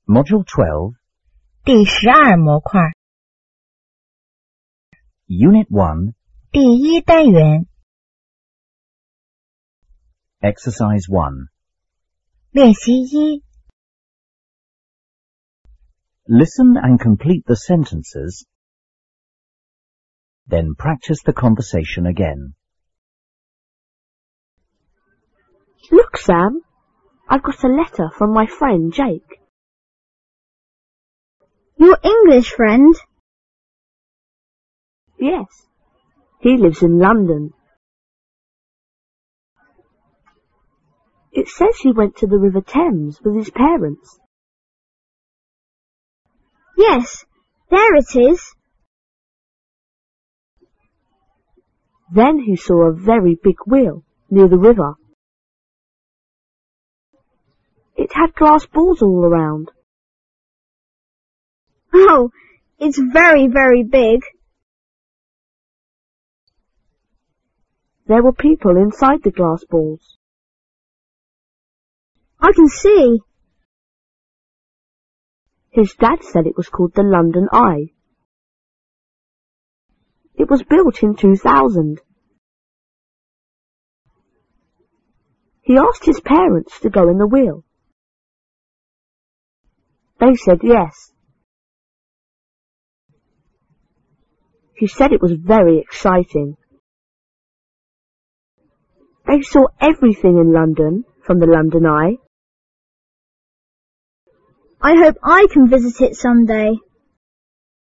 Module 12, 第12模块 Unit 1, 第1单元 Exercise 1. 练习1 Listen and complete the sentences, then practice the conversation again. Look, Sam, I've got a letter from my friend Jake. Your English friend? Yes, he lives in London. It says he went to the River Thames with his parents. Yes, there it is. Then he saw a very big wheel near the river. It had glass balls all around. Oh, it's very, very big. There were people inside the glass balls. I can see. His dad said it was called the London Eye. It was built in 2000. He asked his parents to go in the wheel. They said yes. He said it was very exciting. They saw everything in London from the London Eye. I hope I can visit it someday.